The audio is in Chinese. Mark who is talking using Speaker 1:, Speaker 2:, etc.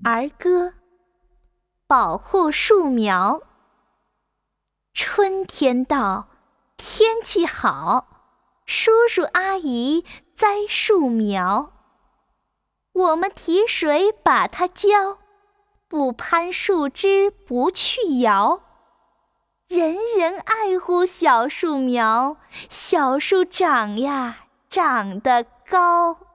Speaker 1: 儿歌，保护树苗。春天到，天气好，叔叔阿姨栽树苗。我们提水把它浇，不攀树枝不去摇。人人爱护小树苗，小树长呀长得高。